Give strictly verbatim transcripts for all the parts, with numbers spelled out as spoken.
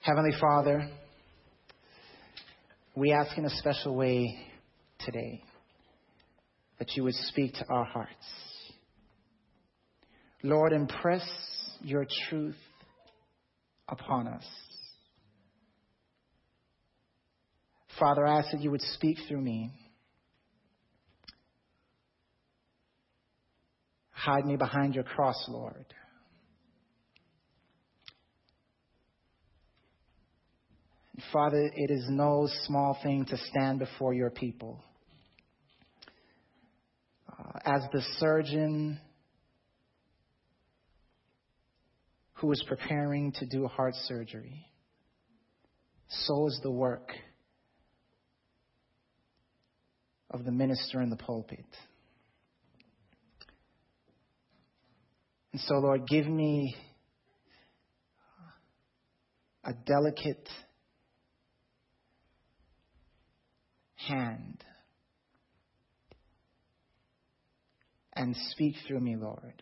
Heavenly Father, we ask in a special way today that you would speak to our hearts. Lord, impress your truth upon us. Father, I ask that you would speak through me. Hide me behind your cross, Lord. Father, it is no small thing to stand before your people. Uh, as the surgeon who is preparing to do heart surgery, so is the work of the minister in the pulpit. And so, Lord, give me a delicate hand and speak through me, Lord.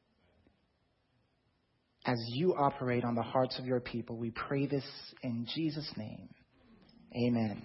As you operate on the hearts of your people, we pray this in Jesus' name. Amen.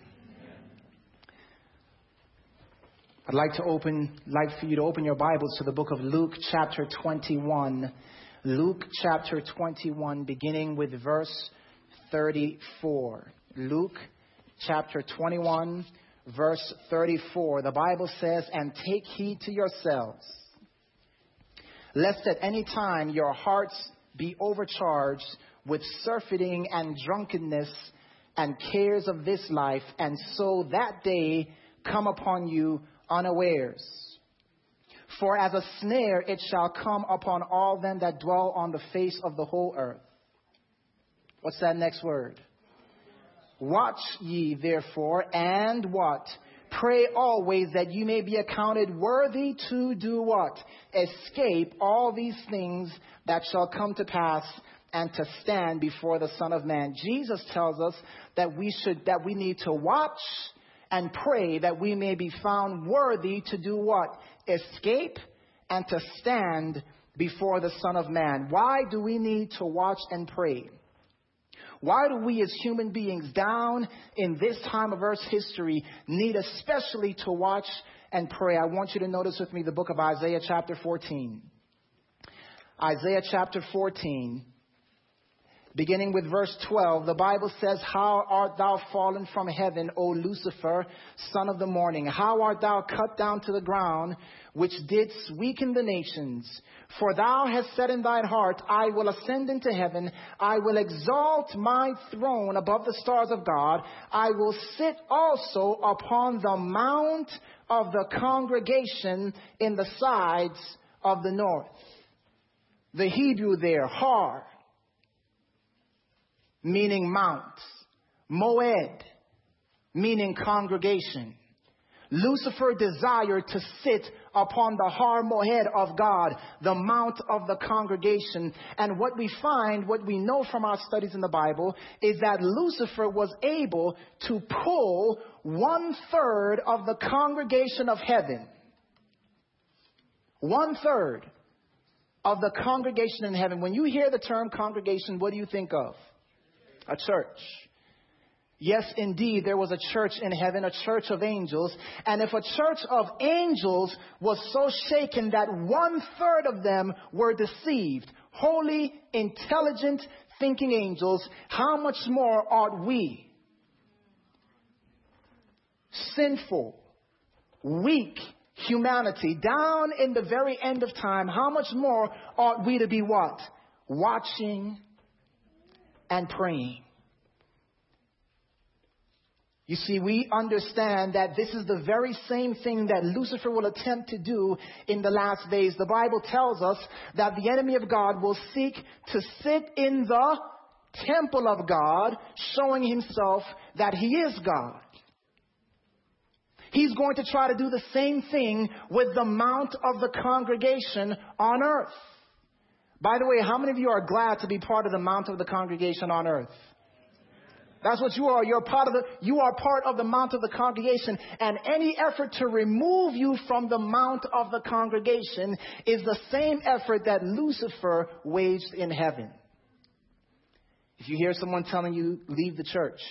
I'd like to open, like for you to open your Bibles to the book of Luke chapter twenty-one. Luke chapter twenty-one, beginning with verse thirty-four. Luke chapter twenty-one, verse thirty-four. The Bible says, "And take heed to yourselves, lest at any time your hearts be overcharged with surfeiting and drunkenness and cares of this life, and so that day come upon you unawares. For as a snare it shall come upon all them that dwell on the face of the whole earth." What's that next word? "Watch ye therefore, and what? Pray always, that you may be accounted worthy to do what? Escape all these things that shall come to pass, and to stand before the Son of Man." Jesus tells us that we should, that we need to watch and pray that we may be found worthy to do what? Escape and to stand before the Son of Man. Why do we need to watch and pray? Why do we as human beings down in this time of Earth's history need especially to watch and pray? I want you to notice with me the book of Isaiah chapter fourteen. Isaiah chapter fourteen. Beginning with verse twelve, the Bible says, "How art thou fallen from heaven, O Lucifer, son of the morning? How art thou cut down to the ground, which didst weaken the nations? For thou hast said in thine heart, I will ascend into heaven. I will exalt my throne above the stars of God. I will sit also upon the mount of the congregation in the sides of the north." The Hebrew there, har, meaning mount. Moed, meaning congregation. Lucifer desired to sit upon the Har Moed of God, the mount of the congregation. And what we find, what we know from our studies in the Bible, is that Lucifer was able to pull one third of the congregation of heaven. One third of the congregation in heaven. When you hear the term congregation, what do you think of? A church. Yes, indeed, there was a church in heaven, a church of angels. And if a church of angels was so shaken that one third of them were deceived, holy, intelligent, thinking angels, how much more ought we, sinful, weak humanity, down in the very end of time, how much more ought we to be what? Watching and praying. You see, we understand that this is the very same thing that Lucifer will attempt to do in the last days. The Bible tells us that the enemy of God will seek to sit in the temple of God, showing himself that he is God. He's going to try to do the same thing with the mount of the congregation on earth. By the way, how many of you are glad to be part of the mount of the congregation on earth? That's what you are. You're part of the, you are part of the mount of the congregation. And any effort to remove you from the mount of the congregation is the same effort that Lucifer waged in heaven. If you hear someone telling you, leave the church,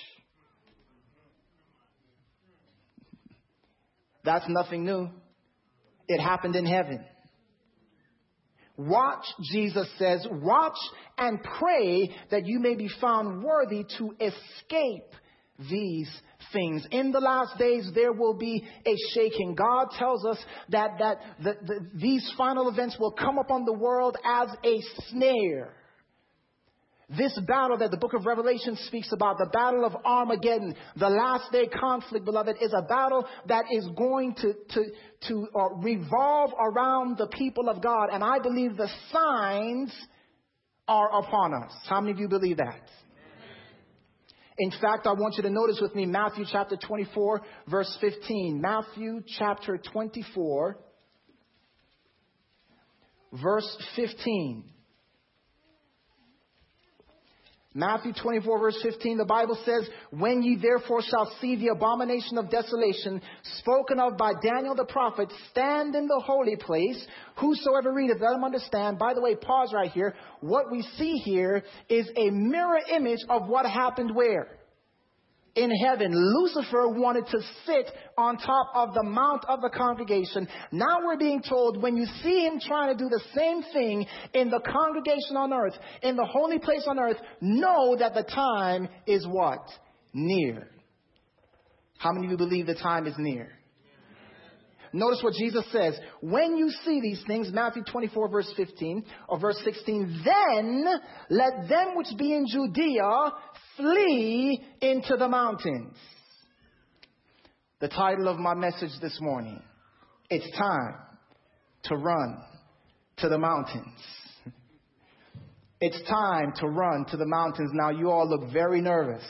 that's nothing new. It happened in heaven. Watch, Jesus says, watch and pray that you may be found worthy to escape these things. In the last days, there will be a shaking. God tells us that, that the, the, these final events will come upon the world as a snare. This battle that the book of Revelation speaks about, the battle of Armageddon, the last day conflict, beloved, is a battle that is going to, to, to uh, revolve around the people of God. And I believe the signs are upon us. How many of you believe that? In fact, I want you to notice with me Matthew chapter twenty-four, verse fifteen. Matthew chapter twenty-four, verse fifteen. Matthew twenty-four, verse fifteen, the Bible says, when ye therefore shall see the abomination of desolation spoken of by Daniel the prophet stand in the holy place, whosoever readeth, let him understand. By the way, pause right here. What we see here is a mirror image of what happened where? In heaven. Lucifer wanted to sit on top of the mount of the congregation. Now we're being told when you see him trying to do the same thing in the congregation on earth, in the holy place on earth, know that the time is what? Near. How many of you believe the time is near? Notice what Jesus says. When you see these things, Matthew twenty-four, verse fifteen or verse sixteen, then let them which be in Judea flee into the mountains. The title of my message this morning, it's time to run to the mountains. It's time to run to the mountains. Now you all look very nervous.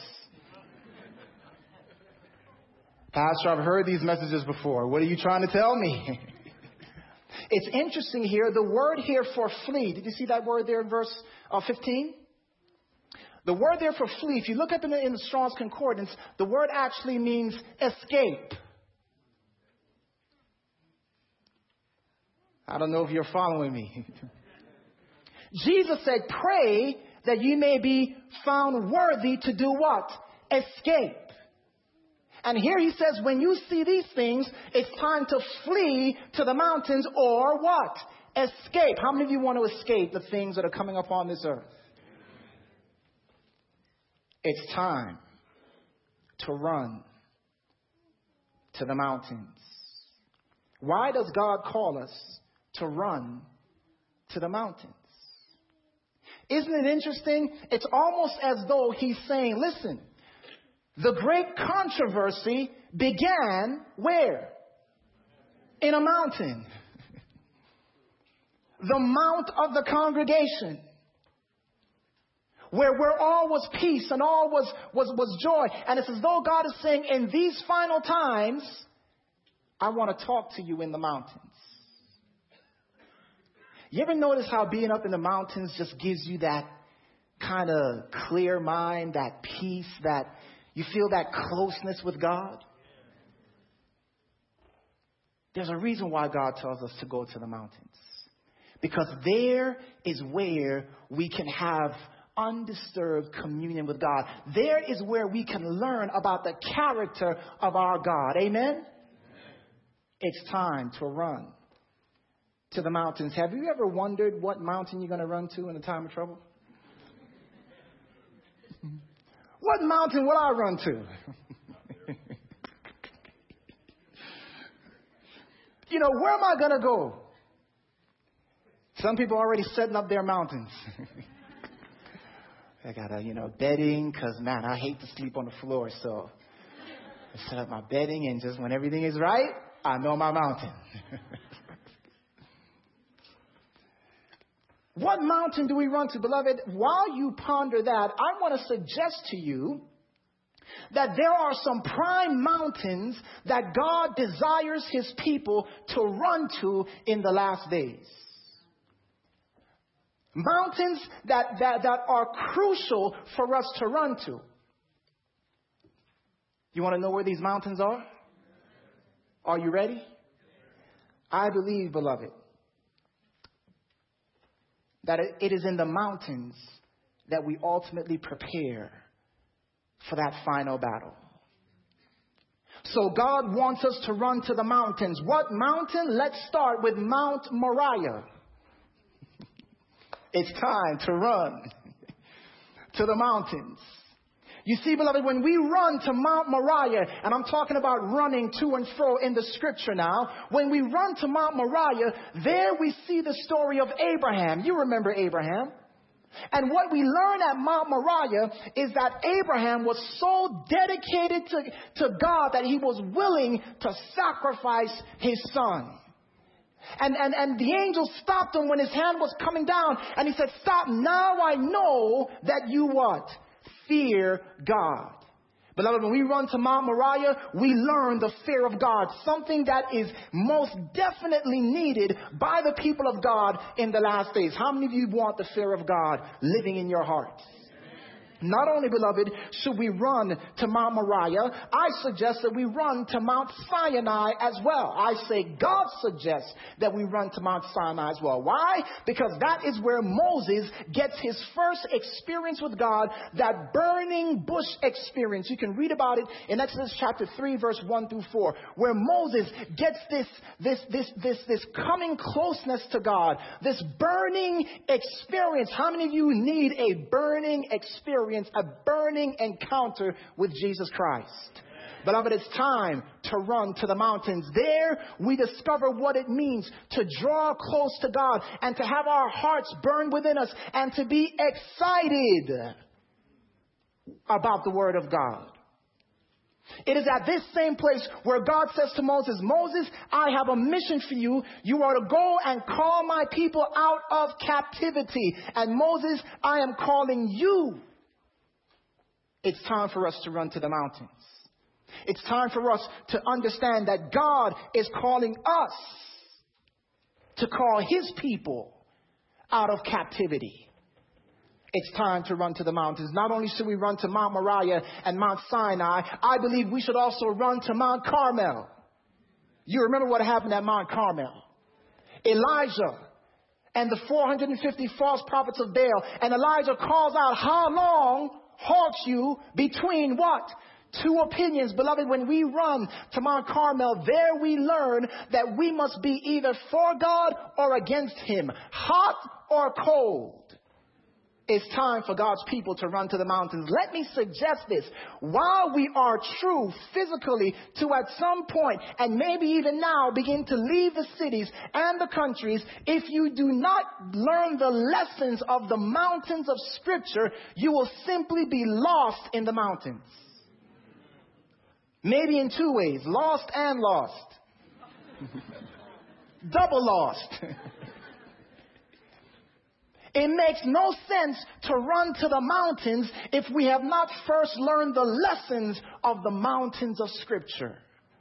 Pastor, I've heard these messages before. What are you trying to tell me? It's interesting here. The word here for flee. Did you see that word there in verse uh, fifteen? The word there for flee, if you look up in the, in the Strong's Concordance, the word actually means escape. I don't know if you're following me. Jesus said, pray that you may be found worthy to do what? Escape. And here he says, when you see these things, it's time to flee to the mountains or what? Escape. How many of you want to escape the things that are coming upon this earth? It's time to run to the mountains. Why does God call us to run to the mountains? Isn't it interesting? It's almost as though he's saying, listen, the great controversy began where? In a mountain. The mount of the congregation. Where, where all was peace and all was, was, was joy. And it's as though God is saying, in these final times, I want to talk to you in the mountains. You ever notice how being up in the mountains just gives you that kind of clear mind, that peace, that you feel that closeness with God? There's a reason why God tells us to go to the mountains. Because there is where we can have undisturbed communion with God. There is where we can learn about the character of our God. Amen? Amen. It's time to run to the mountains. Have you ever wondered what mountain you're going to run to in a time of trouble? What mountain will I run to? You know, where am I going to go? Some people are already setting up their mountains. I got a, you know, bedding, because, man, I hate to sleep on the floor. So I set up my bedding, and just when everything is right, I know my mountain. What mountain do we run to, beloved? While you ponder that, I want to suggest to you that there are some prime mountains that God desires his people to run to in the last days. Mountains that, that, that are crucial for us to run to. You want to know where these mountains are? Are you ready? I believe, beloved, that it is in the mountains that we ultimately prepare for that final battle. So God wants us to run to the mountains. What mountain? Let's start with Mount Moriah. It's time to run to the mountains. You see, beloved, when we run to Mount Moriah, and I'm talking about running to and fro in the scripture now, when we run to Mount Moriah, there we see the story of Abraham. You remember Abraham. And what we learn at Mount Moriah is that Abraham was so dedicated to, to God that he was willing to sacrifice his son. And, and, and the angel stopped him when his hand was coming down. And he said, stop, now I know that you what? Fear God. Beloved, when we run to Mount Moriah, we learn the fear of God, something that is most definitely needed by the people of God in the last days. How many of you want the fear of God living in your heart? Not only, beloved, should we run to Mount Moriah, I suggest that we run to Mount Sinai as well. I say God suggests that we run to Mount Sinai as well. Why? Because that is where Moses gets his first experience with God, that burning bush experience. You can read about it in Exodus chapter three, verse one through four, where Moses gets this, this, this, this, this coming closeness to God, this burning experience. How many of you need a burning experience? A burning encounter with Jesus Christ. Beloved, it's time to run to the mountains. There we discover what it means to draw close to God and to have our hearts burn within us and to be excited about the Word of God. It is at this same place where God says to Moses, Moses, I have a mission for you. You are to go and call my people out of captivity. And Moses, I am calling you. It's time for us to run to the mountains. It's time for us to understand that God is calling us to call his people out of captivity. It's time to run to the mountains. Not only should we run to Mount Moriah and Mount Sinai, I believe we should also run to Mount Carmel. You remember what happened at Mount Carmel. Elijah and the four hundred fifty false prophets of Baal. And Elijah calls out, how long halt you between what? Two opinions. Beloved, when we run to Mount Carmel, there we learn that we must be either for God or against him, hot or cold. It's time for God's people to run to the mountains. Let me suggest this. While we are true physically to at some point, and maybe even now, begin to leave the cities and the countries, if you do not learn the lessons of the mountains of Scripture, you will simply be lost in the mountains. Maybe in two ways, lost and lost. Double lost. It makes no sense to run to the mountains if we have not first learned the lessons of the mountains of Scripture.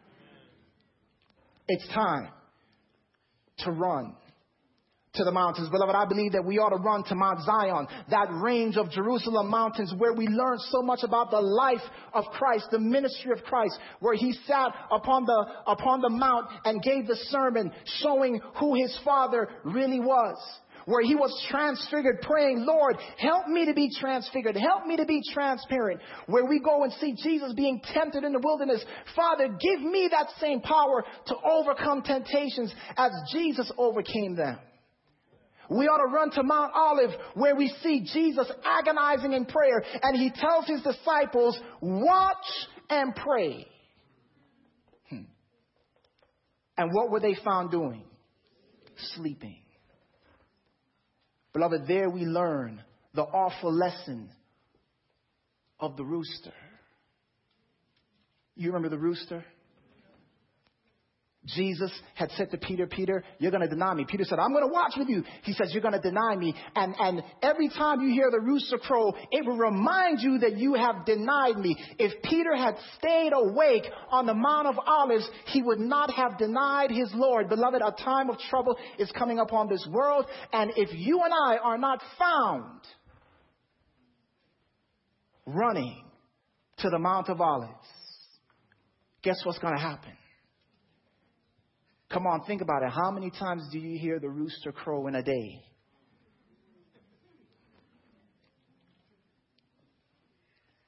It's time to run to the mountains. Beloved, I believe that we ought to run to Mount Zion, that range of Jerusalem mountains where we learn so much about the life of Christ, the ministry of Christ, where he sat upon the, upon the mount and gave the sermon showing who his Father really was. Where he was transfigured, praying, Lord, help me to be transfigured. Help me to be transparent. Where we go and see Jesus being tempted in the wilderness. Father, give me that same power to overcome temptations as Jesus overcame them. We ought to run to Mount Olive where we see Jesus agonizing in prayer. And he tells his disciples, watch and pray. Hmm. And what were they found doing? Sleeping. Beloved, there we learn the awful lesson of the rooster. You remember the rooster? Jesus had said to Peter, Peter, you're going to deny me. Peter said, I'm going to watch with you. He says, you're going to deny me. And, and every time you hear the rooster crow, it will remind you that you have denied me. If Peter had stayed awake on the Mount of Olives, he would not have denied his Lord. Beloved, a time of trouble is coming upon this world. And if you and I are not found running to the Mount of Olives, guess what's going to happen? Come on, think about it. How many times do you hear the rooster crow in a day?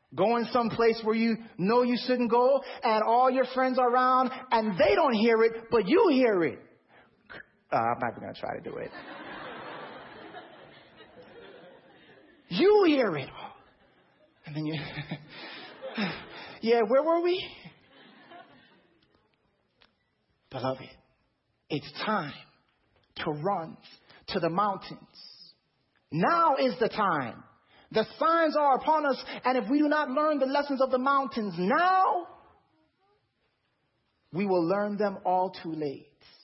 Going someplace where you know you shouldn't go, and all your friends are around, and they don't hear it, but you hear it. Uh, I'm not going to try to do it. You hear it. And then you... yeah, where were we? Beloved, it's time to run to the mountains. Now is the time. The signs are upon us, and if we do not learn the lessons of the mountains now, we will learn them all too late.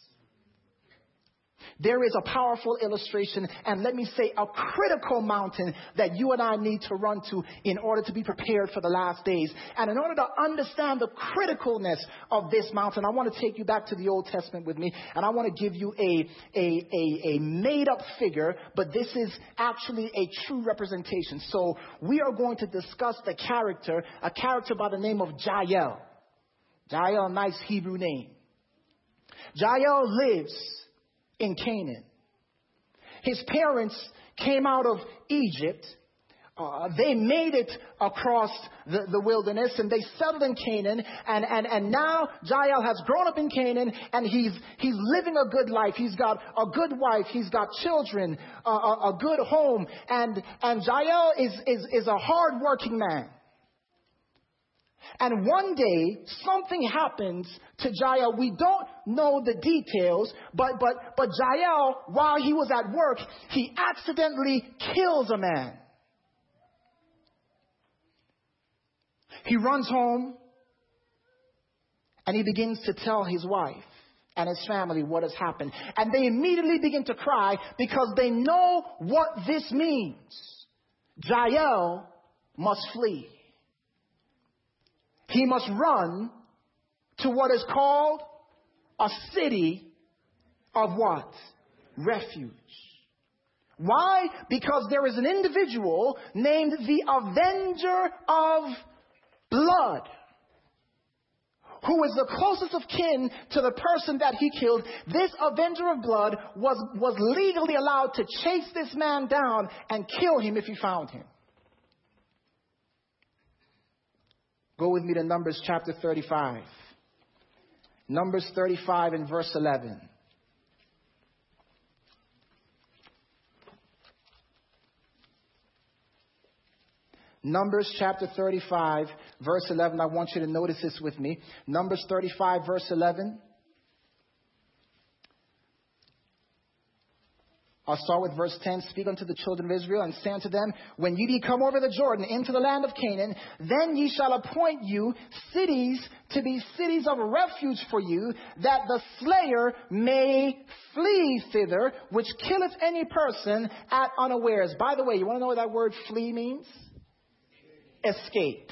There is a powerful illustration, and let me say a critical mountain that you and I need to run to in order to be prepared for the last days. And in order to understand the criticalness of this mountain, I want to take you back to the Old Testament with me, and I want to give you a, a, a, a made-up figure, but this is actually a true representation. So we are going to discuss the character, a character by the name of Jael. Jael, a nice Hebrew name. Jael lives in Canaan. His parents came out of Egypt. Uh, they made it across the, the wilderness, and they settled in Canaan. And, and, and now Jael has grown up in Canaan, and he's he's living a good life. He's got a good wife. He's got children, uh, a, a good home. And and Jael is is is a hard-working man. And one day, something happens to Jael. We don't know the details, but, but, but Jael, while he was at work, he accidentally kills a man. He runs home, and he begins to tell his wife and his family what has happened. And they immediately begin to cry because they know what this means. Jael must flee. He must run to what is called a city of what? Refuge. Why? Because there is an individual named the Avenger of Blood, who is the closest of kin to the person that he killed. This Avenger of Blood was, was legally allowed to chase this man down and kill him if he found him. Go with me to Numbers chapter thirty-five. Numbers thirty-five and verse eleven. Numbers chapter thirty-five, verse eleven. I want you to notice this with me. Numbers thirty-five, verse eleven. I'll start with verse ten. Speak unto the children of Israel and say unto them, when ye be come over the Jordan into the land of Canaan, then ye shall appoint you cities to be cities of refuge for you, that the slayer may flee thither, which killeth any person at unawares. By the way, you want to know what that word flee means? Escape.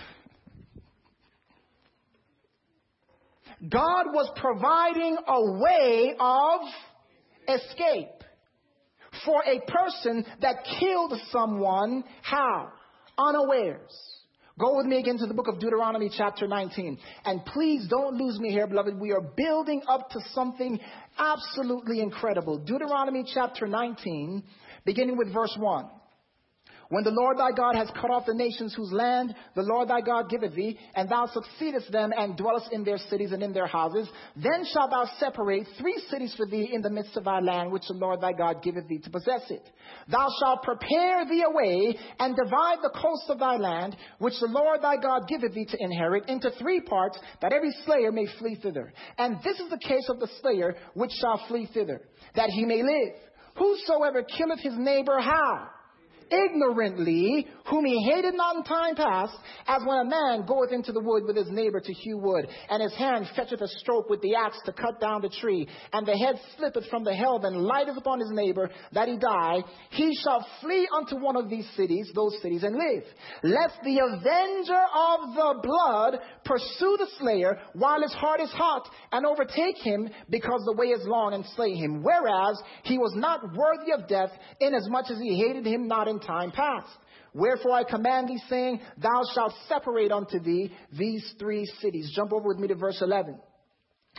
God was providing a way of escape for a person that killed someone. How? Unawares. Go with me again to the book of Deuteronomy chapter nineteen. And please don't lose me here, beloved. We are building up to something absolutely incredible. Deuteronomy chapter nineteen, beginning with verse one. When the Lord thy God has cut off the nations whose land the Lord thy God giveth thee, and thou succeedest them and dwellest in their cities and in their houses, then shalt thou separate three cities for thee in the midst of thy land, which the Lord thy God giveth thee to possess it. Thou shalt prepare thee a way and divide the coast of thy land, which the Lord thy God giveth thee to inherit, into three parts, that every slayer may flee thither. And this is the case of the slayer which shall flee thither, that he may live. Whosoever killeth his neighbor, how? Ignorantly, whom he hated not in time past, as when a man goeth into the wood with his neighbor to hew wood, and his hand fetcheth a stroke with the axe to cut down the tree, and the head slippeth from the helve and lighteth upon his neighbor, that he die, he shall flee unto one of these cities, those cities, and live. Lest the avenger of the blood pursue the slayer while his heart is hot, and overtake him, because the way is long, and slay him, whereas he was not worthy of death, inasmuch as he hated him not in time past. Wherefore I command thee, saying, thou shalt separate unto thee these three cities. Jump over with me to verse eleven.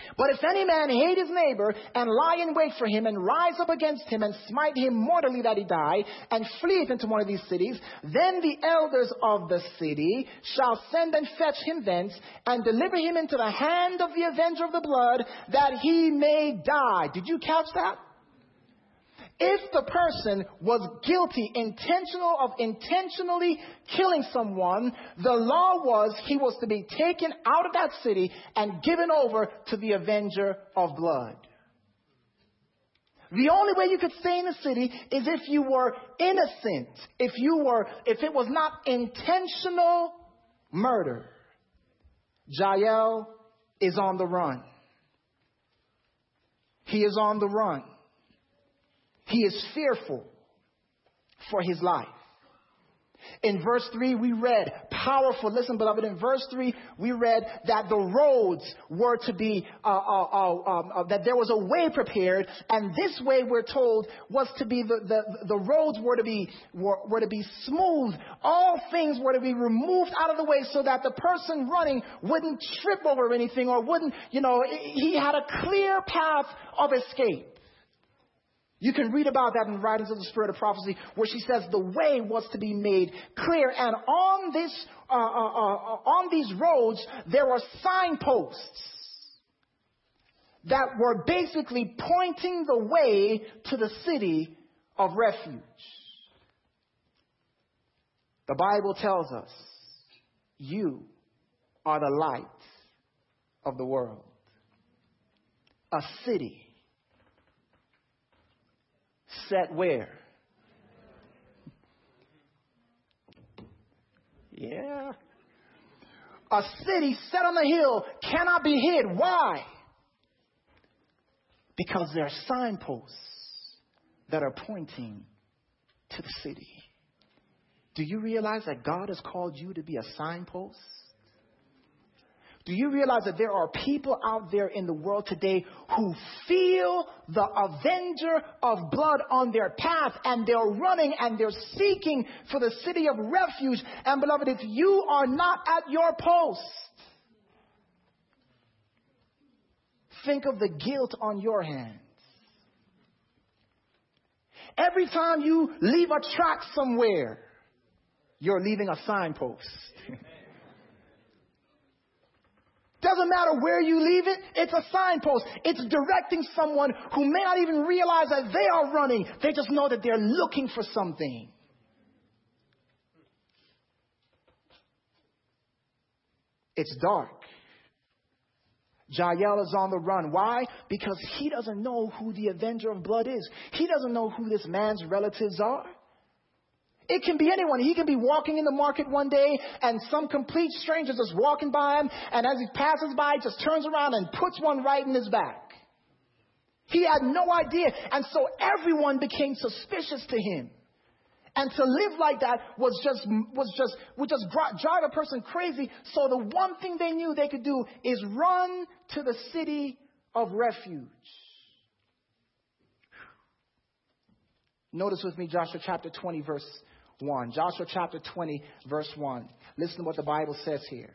But if any man hate his neighbor, and lie in wait for him, and rise up against him, and smite him mortally that he die, and fleeth into one of these cities, then the elders of the city shall send and fetch him thence, and deliver him into the hand of the avenger of the blood, that he may die. Did you catch that? If the person was guilty, intentional of intentionally killing someone, the law was he was to be taken out of that city and given over to the avenger of blood. The only way you could stay in the city is if you were innocent, if you were, if it was not intentional murder. Jael is on the run. He is on the run. He is fearful for his life. In verse three, we read, powerful, listen, beloved, in verse three, we read that the roads were to be, uh, uh, uh, um, uh, that there was a way prepared, and this way, we're told, was to be, the, the, the roads were to be, were, were to be smooth. All things were to be removed out of the way so that the person running wouldn't trip over anything or wouldn't, you know, he had a clear path of escape. You can read about that in Writings of the Spirit of Prophecy, where she says the way was to be made clear. And on this, uh, uh, uh, on these roads, there were signposts that were basically pointing the way to the city of refuge. The Bible tells us, you are the light of the world. A city set where? Yeah. A city set on the hill cannot be hid. Why? Because there are signposts that are pointing to the city. Do you realize that God has called you to be a signpost? Do you realize that there are people out there in the world today who feel the avenger of blood on their path, and they're running and they're seeking for the city of refuge? And beloved, if you are not at your post, think of the guilt on your hands. Every time you leave a track somewhere, you're leaving a signpost. Doesn't matter where you leave it, it's a signpost. It's directing someone who may not even realize that they are running. They just know that they're looking for something. It's dark. Jael is on the run. Why? Because he doesn't know who the avenger of blood is. He doesn't know who this man's relatives are. It can be anyone. He can be walking in the market one day and some complete stranger just walking by him, and as he passes by, just turns around and puts one right in his back. He had no idea. And so everyone became suspicious to him. And to live like that was just, was just, would just drive a person crazy. So the one thing they knew they could do is run to the city of refuge. Notice with me Joshua chapter twenty, verse one. Joshua chapter twenty, verse one. Listen to what the Bible says here.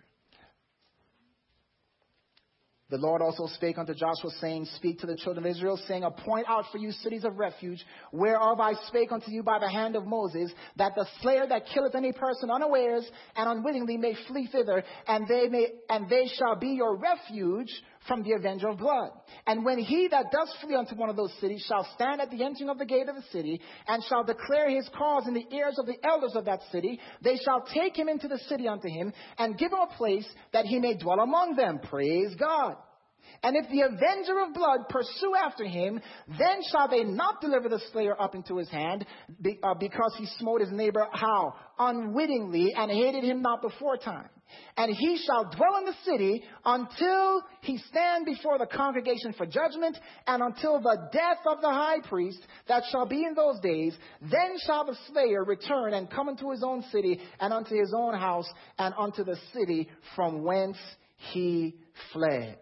The Lord also spake unto Joshua, saying, speak to the children of Israel, saying, appoint out for you cities of refuge, whereof I spake unto you by the hand of Moses, that the slayer that killeth any person unawares and unwittingly may flee thither, and they may, and they shall be your refuge from the avenger of blood. And when he that does flee unto one of those cities shall stand at the entering of the gate of the city, and shall declare his cause in the ears of the elders of that city, they shall take him into the city unto him, and give him a place that he may dwell among them. Praise God. And if the avenger of blood pursue after him, then shall they not deliver the slayer up into his hand, be, uh, because he smote his neighbor, how? Unwittingly, and hated him not before time. And he shall dwell in the city until he stand before the congregation for judgment, and until the death of the high priest that shall be in those days. Then shall the slayer return and come into his own city, and unto his own house, and unto the city from whence he fled.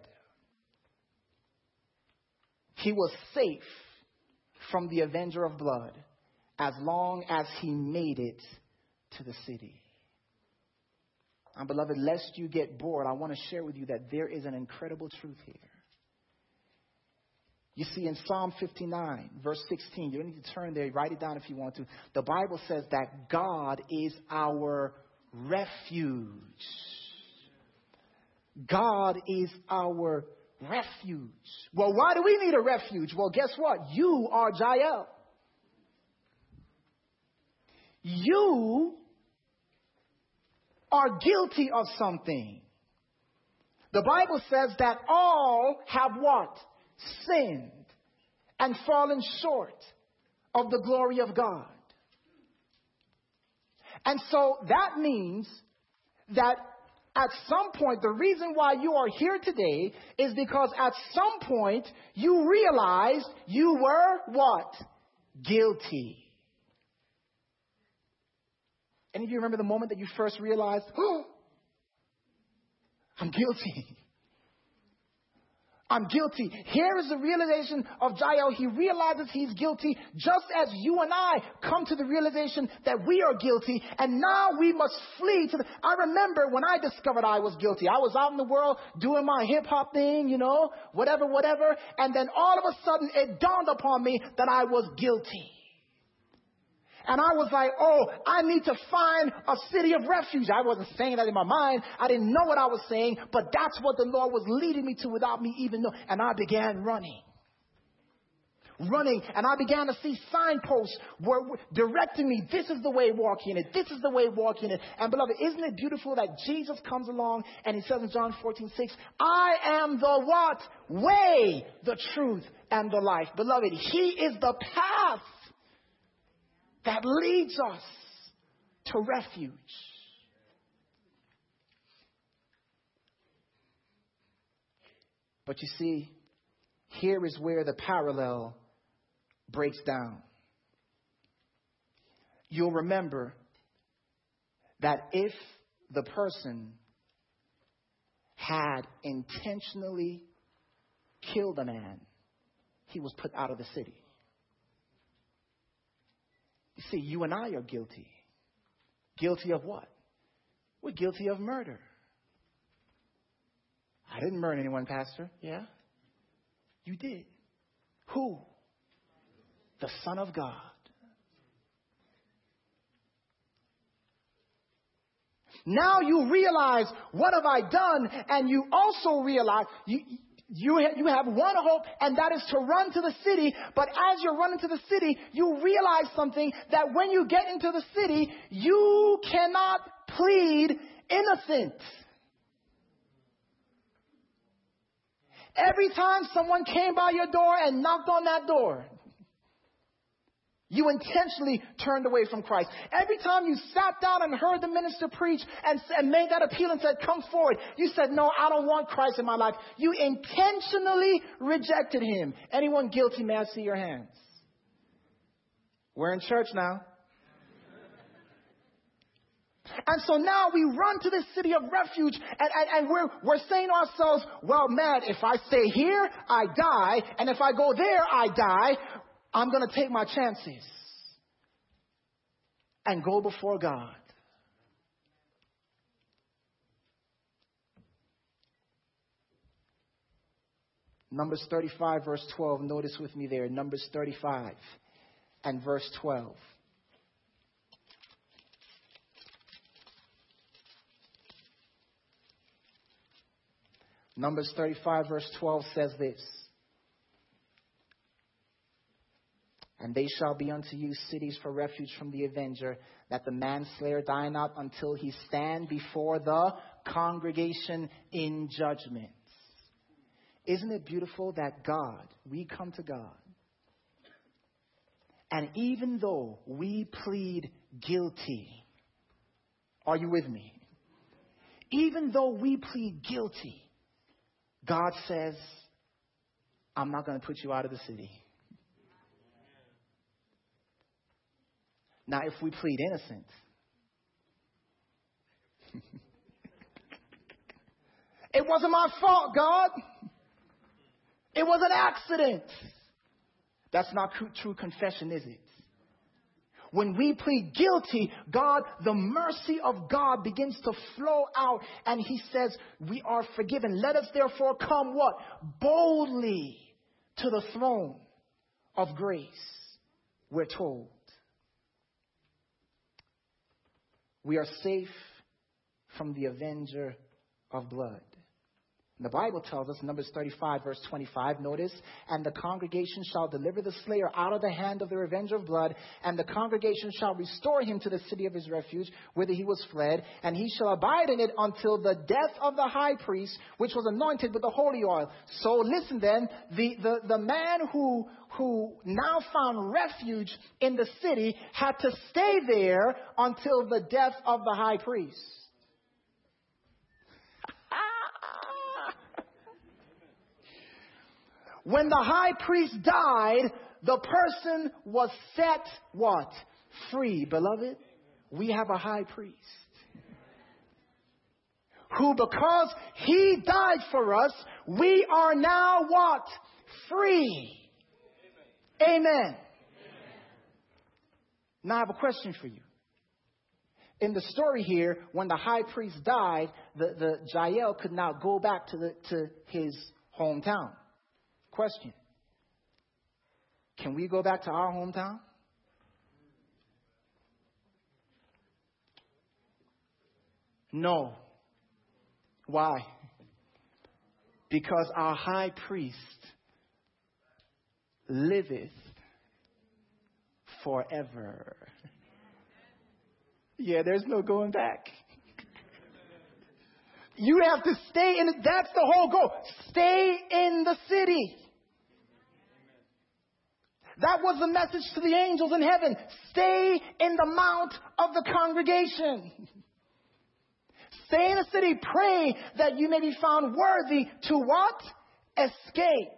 He was safe from the avenger of blood as long as he made it to the city. And beloved, lest you get bored, I want to share with you that there is an incredible truth here. You see, in Psalm fifty-nine, verse sixteen, you don't need to turn there. Write it down if you want to. The Bible says that God is our refuge. God is our refuge. Well, why do we need a refuge? Well, guess what? You are Jael. You are guilty of something. The Bible says that all have what? Sinned and fallen short of the glory of God. And so that means that at some point, the reason why you are here today is because at some point you realized you were what? Guilty. Any of you remember the moment that you first realized, oh, I'm guilty. I'm guilty. Here is the realization of Jael. He realizes he's guilty just as you and I come to the realization that we are guilty. And now we must flee to the... I remember when I discovered I was guilty. I was out in the world doing my hip hop thing, you know, whatever, whatever. And then all of a sudden it dawned upon me that I was guilty. And I was like, oh, I need to find a city of refuge. I wasn't saying that in my mind. I didn't know what I was saying, but that's what the Lord was leading me to without me even knowing. And I began running. Running. And I began to see signposts were directing me. This is the way, walk in it. This is the way, walk in it. And beloved, isn't it beautiful that Jesus comes along and he says in John fourteen six, I am the what? Way, the truth, and the life. Beloved, he is the path that leads us to refuge. But you see, here is where the parallel breaks down. You'll remember that if the person had intentionally killed a man, he was put out of the city. You see, you and I are guilty. Guilty of what? We're guilty of murder. I didn't murder anyone, Pastor. Yeah? You did. Who? The Son of God. Now you realize, what have I done? And you also realize, you, You you have one hope, and that is to run to the city. But as you're running to the city, you realize something, that when you get into the city, you cannot plead innocent. Every time someone came by your door and knocked on that door, you intentionally turned away from Christ. Every time you sat down and heard the minister preach and, and made that appeal and said, come forward, you said, no, I don't want Christ in my life. You intentionally rejected him. Anyone guilty, may I see your hands? We're in church now. And so now we run to this city of refuge, and, and, and we're, we're saying to ourselves, well, man, if I stay here, I die. And if I go there, I die. I'm going to take my chances and go before God. Numbers thirty-five, verse twelve. Notice with me there. Numbers thirty-five and verse twelve. Numbers thirty-five, verse twelve says this. And they shall be unto you cities for refuge from the avenger, that the manslayer die not until he stand before the congregation in judgment. Isn't it beautiful that God, we come to God, and even though we plead guilty, are you with me? Even though we plead guilty, God says, I'm not going to put you out of the city. Now, if we plead innocent, it wasn't my fault, God. It was an accident. That's not true confession, is it? When we plead guilty, God, the mercy of God begins to flow out, and he says, we are forgiven. Let us therefore come what? Boldly to the throne of grace, we're told. We are safe from the avenger of blood. The Bible tells us, Numbers thirty-five, verse twenty-five, notice, and the congregation shall deliver the slayer out of the hand of the revenger of blood, and the congregation shall restore him to the city of his refuge, whither he was fled, and he shall abide in it until the death of the high priest, which was anointed with the holy oil. So listen then, the, the, the man who, who now found refuge in the city had to stay there until the death of the high priest. When the high priest died, the person was set what? Free. Beloved, we have a high priest who, because he died for us, we are now what? Free. Amen. Amen. Now I have a question for you. In the story here, when the high priest died, the, the Jael could now go back to the to his hometown. Question. Can we go back to our hometown? No. Why? Because our high priest liveth forever. Yeah, there's no going back. You have to stay in, that's the whole goal. Stay in the city. That was the message to the angels in heaven. Stay in the mount of the congregation. Stay in the city. Pray that you may be found worthy to what? Escape.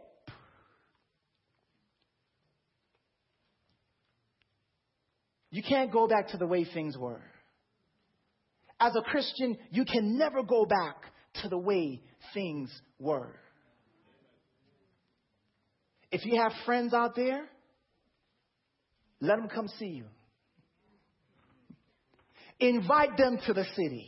You can't go back to the way things were. As a Christian, you can never go back to the way things were. If you have friends out there, let them come see you. Invite them to the city.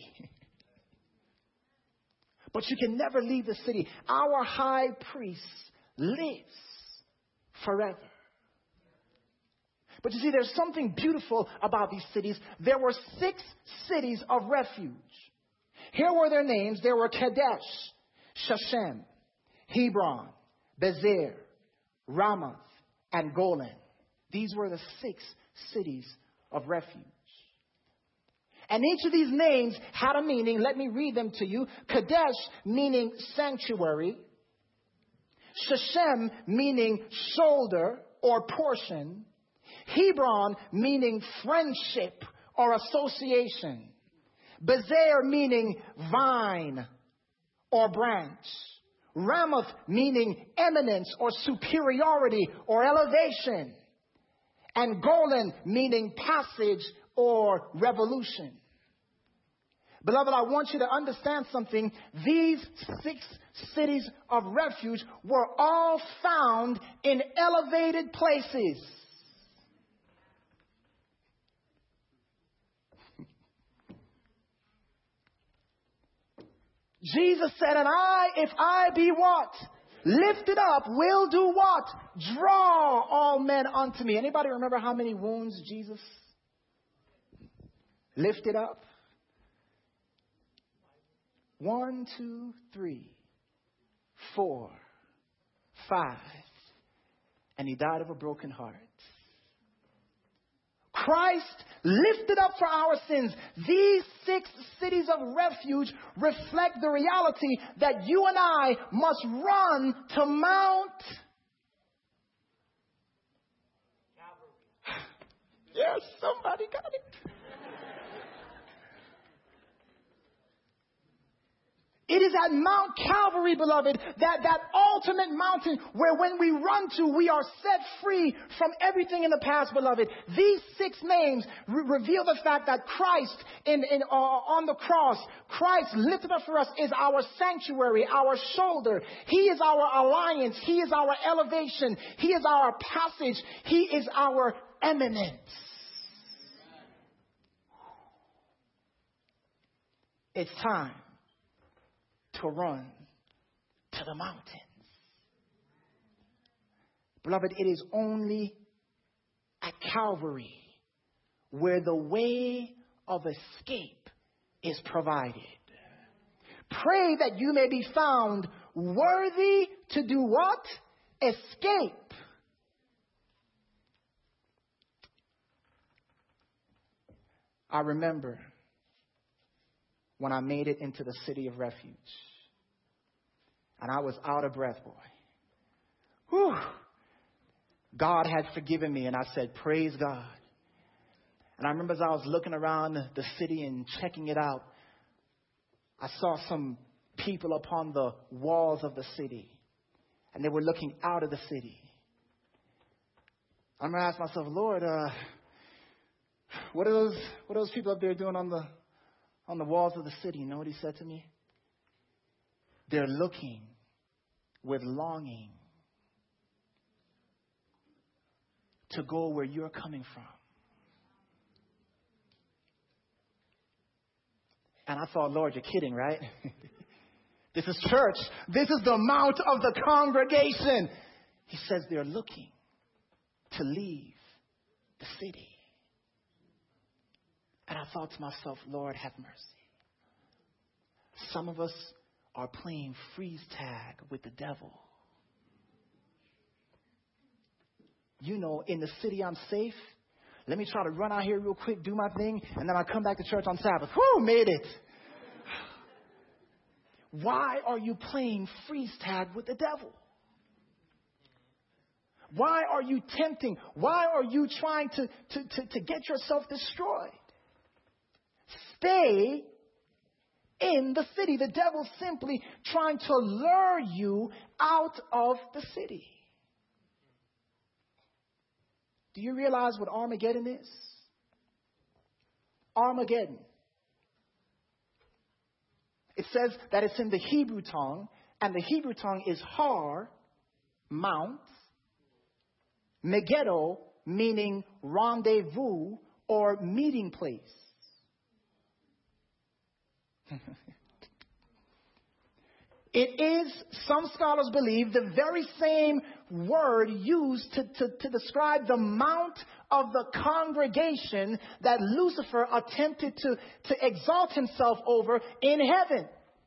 But you can never leave the city. Our high priest lives forever. But you see, there's something beautiful about these cities. There were six cities of refuge. Here were their names. There were Kadesh, Shechem, Hebron, Bezer, Ramoth, and Golan. These were the six cities of refuge. And each of these names had a meaning. Let me read them to you. Kadesh meaning sanctuary. Shechem meaning shoulder or portion. Hebron meaning friendship or association. Bezer meaning vine or branch. Ramoth meaning eminence or superiority or elevation. And Golan meaning passage or revolution. Beloved, I want you to understand something. These six cities of refuge were all found in elevated places. Jesus said, and I, if I be what? Lifted up, will do what? Draw all men unto me. Anybody remember how many wounds Jesus lifted up? One, two, three, four, five. And he died of a broken heart. Christ lifted up for our sins. These six cities of refuge reflect the reality that you and I must run to Mount Calvary. Yes, somebody got it. It is at Mount Calvary, beloved, that, that ultimate mountain where when we run to, we are set free from everything in the past, beloved. These six names re- reveal the fact that Christ in, in, uh, on the cross, Christ lifted up for us is our sanctuary, our shoulder. He is our alliance. He is our elevation. He is our passage. He is our eminence. It's time to run to the mountains. Beloved, it is only at Calvary where the way of escape is provided. Pray that you may be found worthy to do what? Escape. I remember when I made it into the city of refuge. And I was out of breath, boy. Whew. God had forgiven me, and I said, praise God. And I remember as I was looking around the city and checking it out, I saw some people upon the walls of the city, and they were looking out of the city. I'm going to ask myself, Lord, uh, what are those what are those people up there doing on the on the walls of the city? You know what he said to me? They're looking with longing to go where you're coming from. And I thought, Lord, you're kidding, right? This is church. This is the mount of the congregation. He says they're looking to leave the city. And I thought to myself, Lord, have mercy. Some of us are playing freeze tag with the devil. You know, in the city I'm safe. Let me try to run out here real quick, do my thing, and then I come back to church on Sabbath. Whoo, made it. Why are you playing freeze tag with the devil? Why are you tempting? Why are you trying to, to, to, to get yourself destroyed? Stay in the city. The devil's simply trying to lure you out of the city. Do you realize what Armageddon is? Armageddon. It says that it's in the Hebrew tongue, and the Hebrew tongue is har, mount, Megiddo, meaning rendezvous or meeting place. It is, some scholars believe, the very same word used to, to, to describe the mount of the congregation that Lucifer attempted to, to exalt himself over in heaven.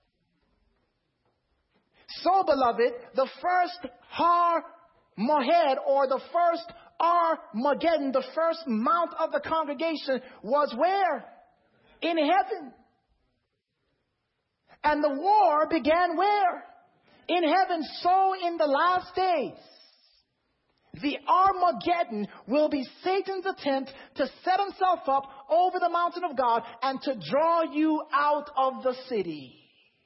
So, beloved, the first Har Mohed, or the first Armageddon, the first mount of the congregation, was where? In heaven. And the war began where? In heaven. So in the last days, the Armageddon will be Satan's attempt to set himself up over the mountain of God and to draw you out of the city.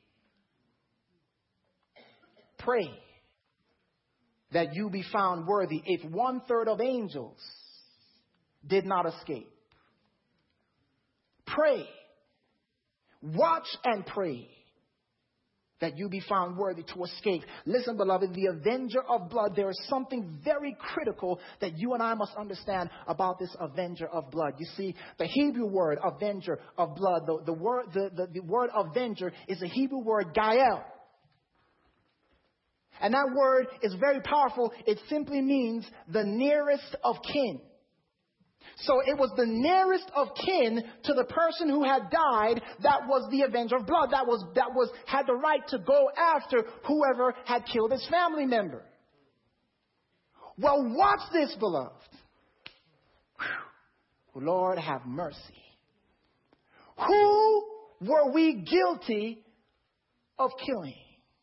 Pray that you be found worthy if one third of angels did not escape. Pray. Watch and pray that you be found worthy to escape. Listen, beloved, the avenger of blood, there is something very critical that you and I must understand about this avenger of blood. You see, the Hebrew word avenger of blood, the, the, word, the, the, the word avenger is a Hebrew word gael. And that word is very powerful. It simply means the nearest of kin. So it was the nearest of kin to the person who had died that was the avenger of blood. That was, that was, had the right to go after whoever had killed his family member. Well, watch this, beloved. Whew. Lord, have mercy. Who were we guilty of killing?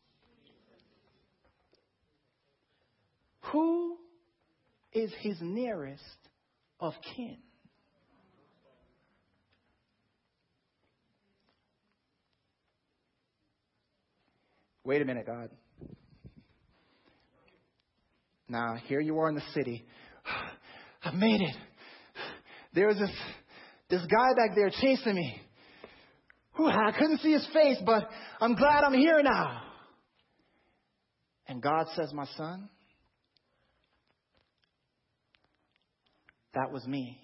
Who is his nearest of kin? Wait a minute, God. Now, here you are in the city. I've made it. There's this, this guy back there chasing me. Whew, I couldn't see his face, but I'm glad I'm here now. And God says, my son, that was me.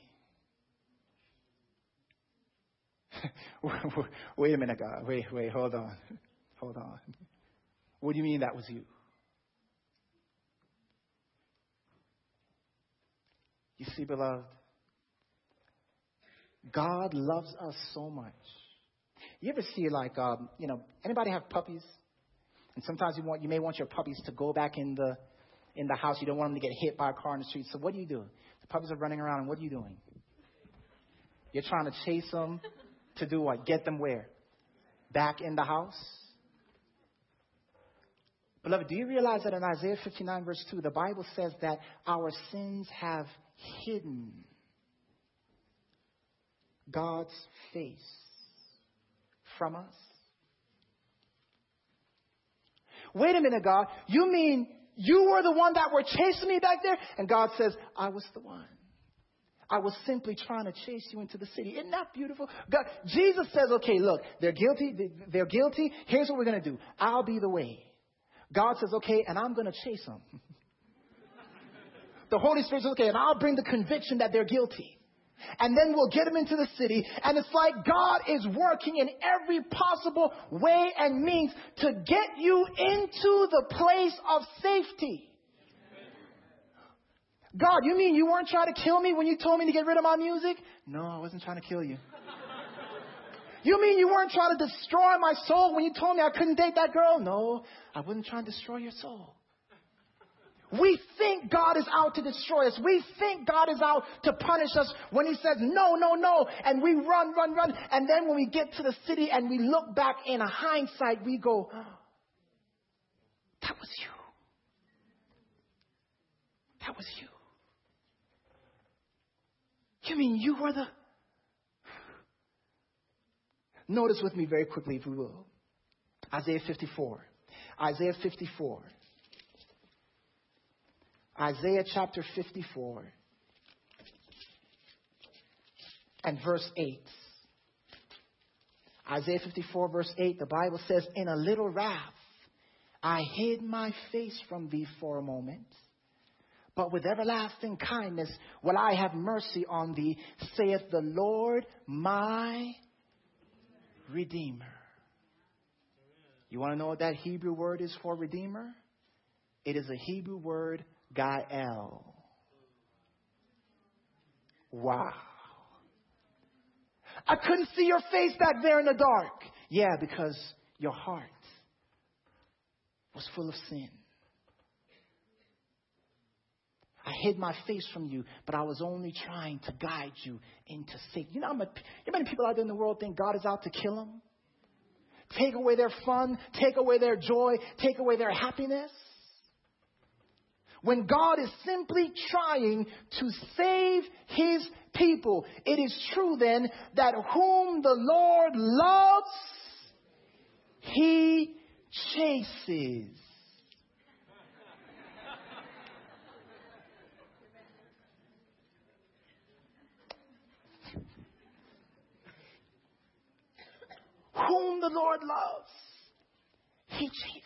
Wait a minute, God. Wait, wait, hold on. Hold on. What do you mean that was you? You see, beloved, God loves us so much. You ever see, like, um, you know, anybody have puppies? And sometimes you want, you may want your puppies to go back in the in the house. You don't want them to get hit by a car in the street. So what do you do? The puppies are running around, and what are you doing? You're trying to chase them to do what? Get them where? Back in the house? Beloved, do you realize that in Isaiah fifty-nine, verse two, the Bible says that our sins have hidden God's face from us? Wait a minute, God. You mean you were the one that were chasing me back there? And God says, I was the one. I was simply trying to chase you into the city. Isn't that beautiful? God, Jesus says, okay, look, they're guilty. They're guilty. Here's what we're going to do. I'll be the way. God says, okay, and I'm going to chase them. The Holy Spirit says, okay, and I'll bring the conviction that they're guilty. And then we'll get them into the city. And it's like God is working in every possible way and means to get you into the place of safety. God, you mean you weren't trying to kill me when you told me to get rid of my music? No, I wasn't trying to kill you. You mean you weren't trying to destroy my soul when you told me I couldn't date that girl? No, I wasn't trying to destroy your soul. We think God is out to destroy us. We think God is out to punish us when he says, no, no, no. And we run, run, run. And then when we get to the city and we look back in hindsight, we go, oh, that was you. That was you. You mean you were the... Notice with me very quickly, if we will. Isaiah fifty-four. Isaiah fifty-four. Isaiah chapter fifty-four. And verse eight. Isaiah fifty-four, verse eight, the Bible says, in a little wrath, I hid my face from thee for a moment. But with everlasting kindness will I have mercy on thee, saith the Lord my Redeemer. You want to know what that Hebrew word is for Redeemer? It is a Hebrew word, Gael. Wow. I couldn't see your face back there in the dark. Yeah, because your heart was full of sin. I hid my face from you, but I was only trying to guide you into safety. You know how many, you know how many people out there in the world think God is out to kill them? Take away their fun, take away their joy, take away their happiness. When God is simply trying to save his people, it is true then that whom the Lord loves, he chases. Whom the Lord loves, he chases.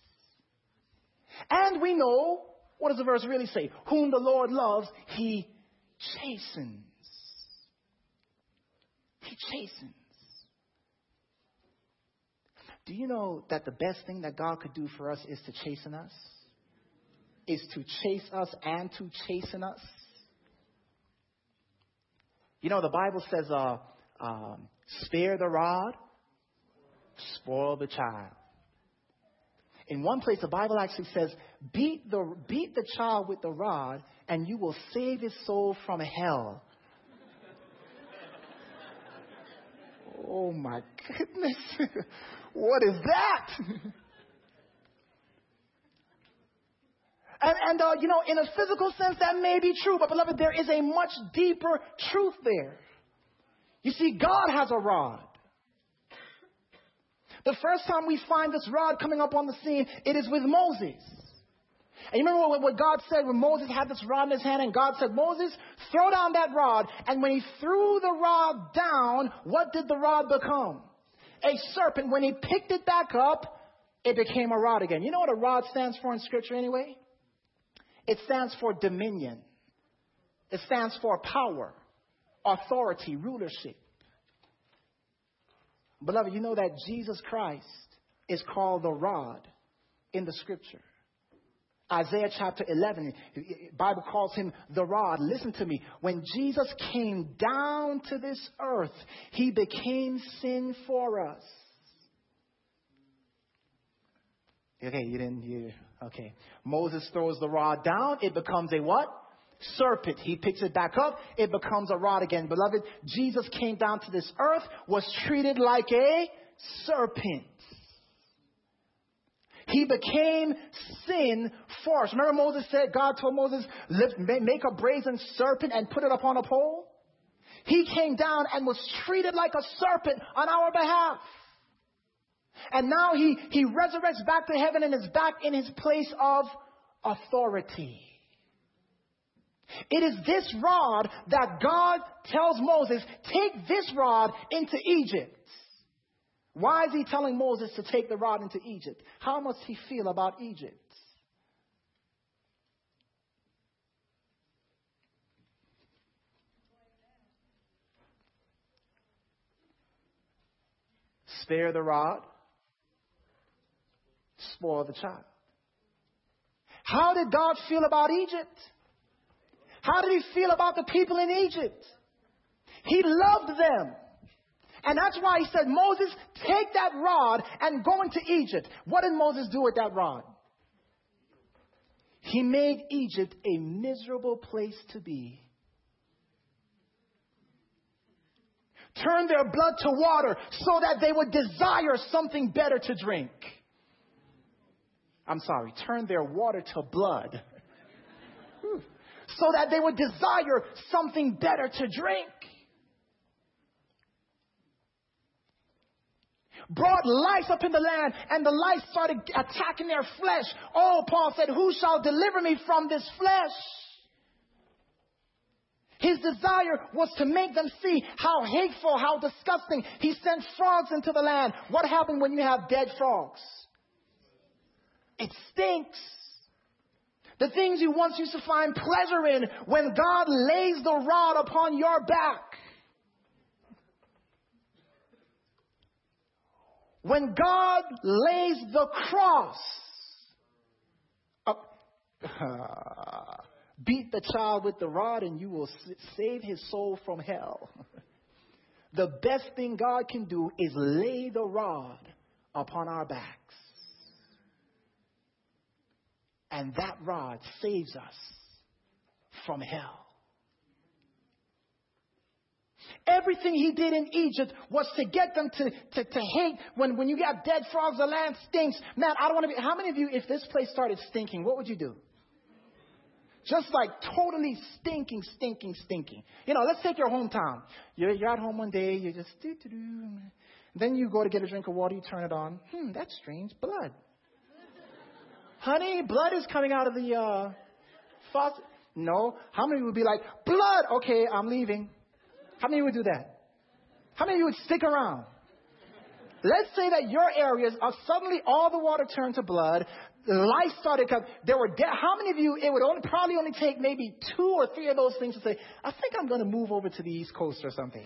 And we know, what does the verse really say? Whom the Lord loves, he chastens. He chastens. Do you know that the best thing that God could do for us is to chasten us? Is to chase us and to chasten us? You know, the Bible says, uh, um, spare the rod, spoil the child. In one place, the Bible actually says, beat the, beat the child with the rod, and you will save his soul from hell. Oh, my goodness. What is that? and, and uh, you know, in a physical sense, that may be true. But, beloved, there is a much deeper truth there. You see, God has a rod. The first time we find this rod coming up on the scene, it is with Moses. And you remember what, what God said when Moses had this rod in his hand, and God said, Moses, throw down that rod. And when he threw the rod down, what did the rod become? A serpent. When he picked it back up, it became a rod again. You know what a rod stands for in Scripture anyway? It stands for dominion. It stands for power, authority, rulership. Beloved, you know that Jesus Christ is called the rod in the Scripture. Isaiah chapter eleven, the Bible calls him the rod. Listen to me. When Jesus came down to this earth, he became sin for us. Okay, you didn't hear. Okay. Moses throws the rod down. It becomes a what? Serpent. He picks it back up. It becomes a rod again. Beloved, Jesus came down to this earth, was treated like a serpent. He became sin for us. Remember Moses said, God told Moses, lift, make a brazen serpent and put it upon a pole? He came down and was treated like a serpent on our behalf. And now he, he resurrects back to heaven and is back in his place of authority. It is this rod that God tells Moses, take this rod into Egypt. Why is he telling Moses to take the rod into Egypt? How must he feel about Egypt? Spare the rod, spoil the child. How did God feel about Egypt? How did he feel about the people in Egypt? He loved them. And that's why he said, Moses, take that rod and go into Egypt. What did Moses do with that rod? He made Egypt a miserable place to be. Turned their blood to water so that they would desire something better to drink. I'm sorry, turn their water to blood. So that they would desire something better to drink. Brought lice up in the land, and the lice started attacking their flesh. Oh, Paul said, who shall deliver me from this flesh? His desire was to make them see how hateful, how disgusting. He sent frogs into the land. What happened when you have dead frogs? It stinks. The things you once used to find pleasure in, when God lays the rod upon your back. When God lays the cross up, uh, beat the child with the rod and you will save his soul from hell. The best thing God can do is lay the rod upon our backs. And that rod saves us from hell. Everything he did in Egypt was to get them to, to, to hate. When, when you got dead frogs, the land stinks. Man, I don't want to be. How many of you, if this place started stinking, what would you do? Just like totally stinking, stinking, stinking. You know, let's take your hometown. You're, you're at home one day, you just do, do, do. Then you go to get a drink of water, you turn it on. Hmm, that's strange. Blood. Honey, blood is coming out of the uh, faucet. No. How many would be like, blood? Okay, I'm leaving. How many would do that? How many would stick around? Let's say that your areas are suddenly all the water turned to blood. Life started coming. There were de- how many of you? It would only probably only take maybe two or three of those things to say, I think I'm going to move over to the East Coast or something.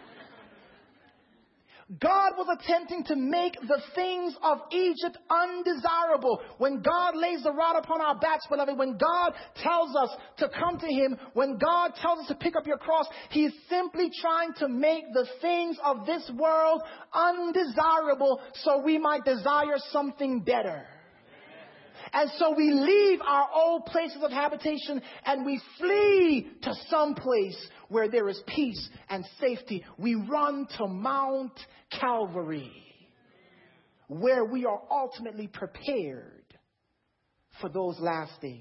God was attempting to make the things of Egypt undesirable. When God lays the rod upon our backs, beloved, when God tells us to come to him, when God tells us to pick up your cross, he is simply trying to make the things of this world undesirable so we might desire something better. And so we leave our old places of habitation and we flee to some place where there is peace and safety. We run to Mount Calvary, where we are ultimately prepared for those last days.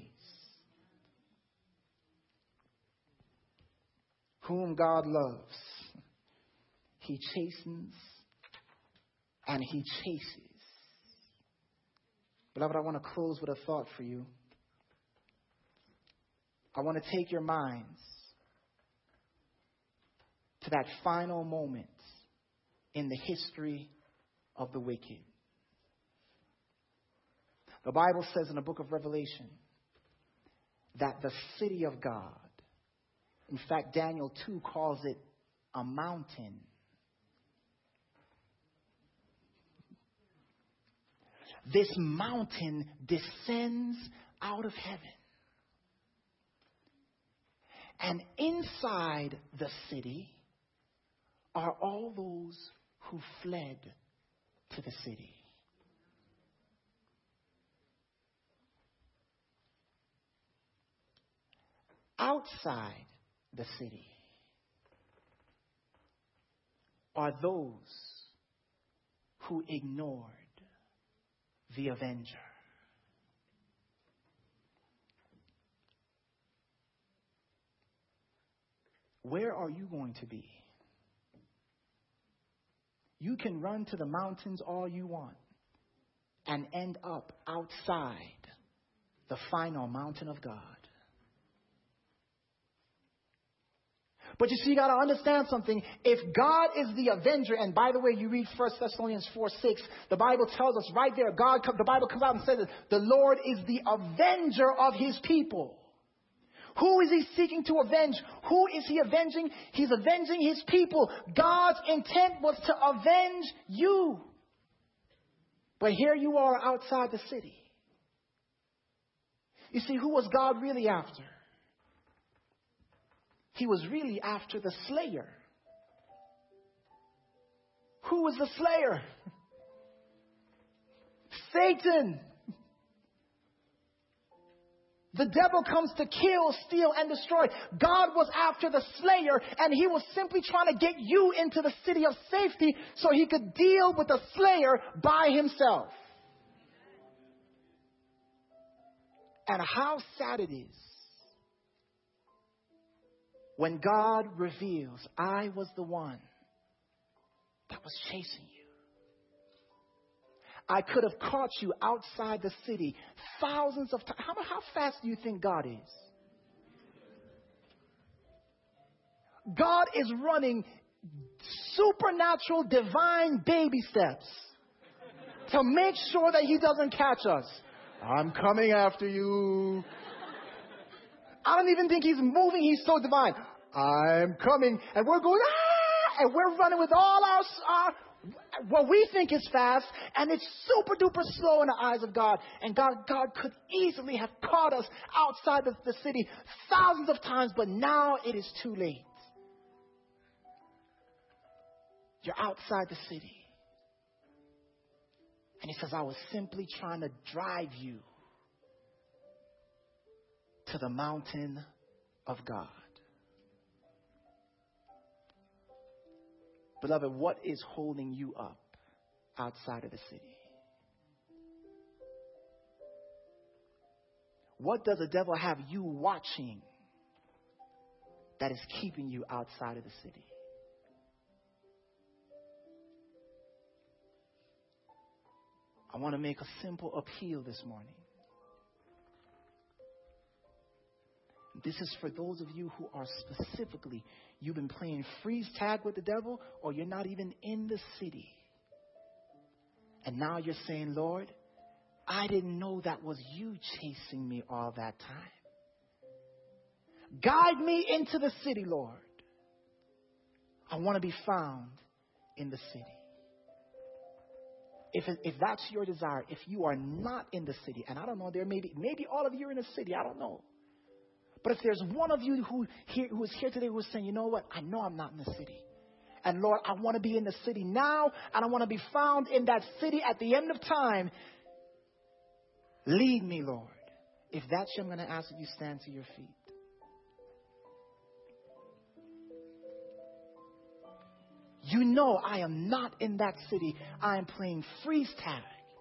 Whom God loves, he chastens and he chases. Beloved, I want to close with a thought for you. I want to take your minds to that final moment in the history of the wicked. The Bible says in the book of Revelation that the city of God, in fact, Daniel two calls it a mountain. This mountain descends out of heaven. And inside the city are all those who fled to the city. Outside the city are those who ignored the avenger. Where are you going to be? You can run to the mountains all you want and end up outside the final mountain of God. But you see, you got to understand something. If God is the avenger, and by the way, you read First Thessalonians four six, the Bible tells us right there, God, the Bible comes out and says that the Lord is the avenger of his people. Who is he seeking to avenge? Who is he avenging? He's avenging his people. God's intent was to avenge you. But here you are outside the city. You see, who was God really after? He was really after the slayer. Who was the slayer? Satan. The devil comes to kill, steal, and destroy. God was after the slayer, and he was simply trying to get you into the city of safety so he could deal with the slayer by himself. And how sad it is when God reveals, I was the one that was chasing you. I could have caught you outside the city thousands of times. How, how fast do you think God is? God is running supernatural, divine baby steps to make sure that he doesn't catch us. I'm coming after you. I don't even think he's moving. He's so divine. I'm coming. And we're going, ah! And we're running with all our, our what we think is fast, and it's super duper slow in the eyes of God. And God, God could easily have caught us outside the, the city thousands of times, but now it is too late. You're outside the city. And he says, I was simply trying to drive you to the mountain of God. Beloved, what is holding you up outside of the city? What does the devil have you watching that is keeping you outside of the city? I want to make a simple appeal this morning. This is for those of you who are specifically, you've been playing freeze tag with the devil, or you're not even in the city. And now you're saying, Lord, I didn't know that was you chasing me all that time. Guide me into the city, Lord. I want to be found in the city. If, if that's your desire, if you are not in the city, and I don't know, there may be, maybe all of you are in the city, I don't know. But if there's one of you who, here, who is here today who is saying, you know what, I know I'm not in the city. And Lord, I want to be in the city now, and I want to be found in that city at the end of time. Lead me, Lord. If that's you, I'm going to ask that you stand to your feet. You know I am not in that city. I am playing freeze tag.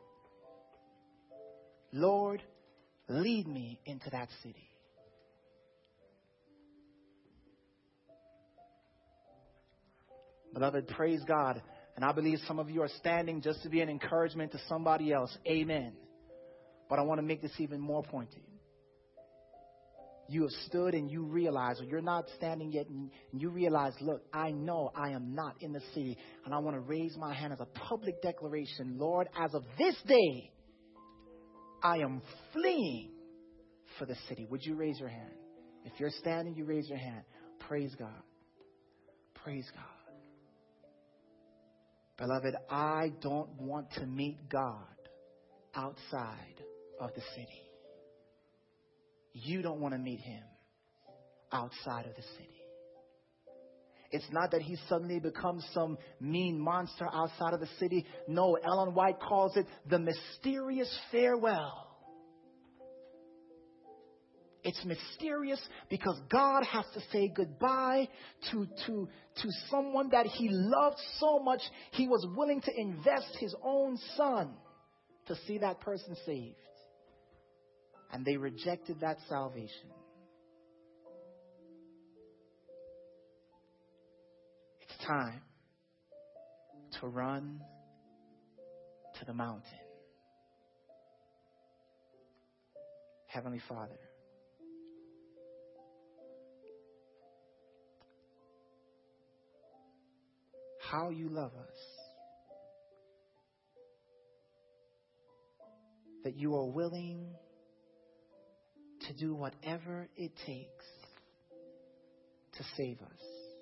Lord, lead me into that city. Beloved, praise God. And I believe some of you are standing just to be an encouragement to somebody else. Amen. But I want to make this even more pointed. You have stood and you realize, or you're not standing yet, and you realize, look, I know I am not in the city. And I want to raise my hand as a public declaration. Lord, as of this day, I am fleeing for the city. Would you raise your hand? If you're standing, you raise your hand. Praise God. Praise God. Beloved, I don't want to meet God outside of the city. you don't want to meet him outside of the city. It's not that he suddenly becomes some mean monster outside of the city. No, Ellen White calls it the mysterious farewell. It's mysterious because God has to say goodbye to, to, to someone that he loved so much, he was willing to invest his own son to see that person saved. And they rejected that salvation. It's time to run to the mountain. Heavenly Father, how you love us, that you are willing to do whatever it takes to save us.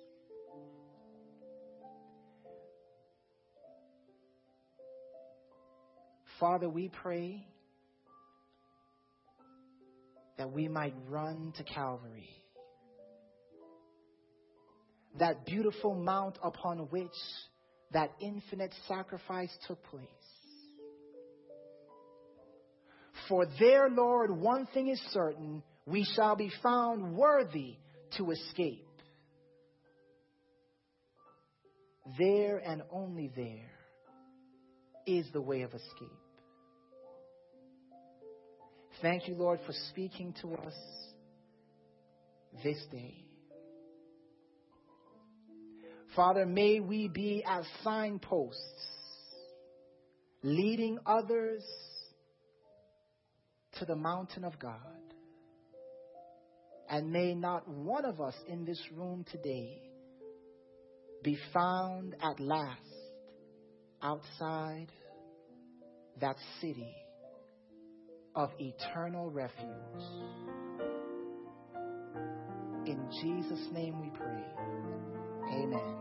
Father, we pray that we might run to Calvary, that beautiful mount upon which that infinite sacrifice took place. For there, Lord, one thing is certain, we shall be found worthy to escape. There and only there is the way of escape. Thank you, Lord, for speaking to us this day. Father, may we be as signposts, leading others to the mountain of God. And may not one of us in this room today be found at last outside that city of eternal refuge. In Jesus' name we pray. Amen.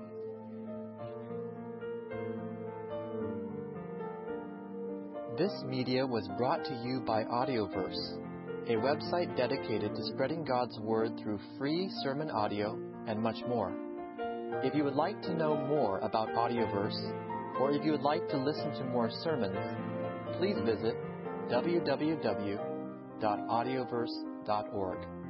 This media was brought to you by Audioverse, a website dedicated to spreading God's Word through free sermon audio and much more. If you would like to know more about Audioverse, or if you would like to listen to more sermons, please visit w w w dot audioverse dot org.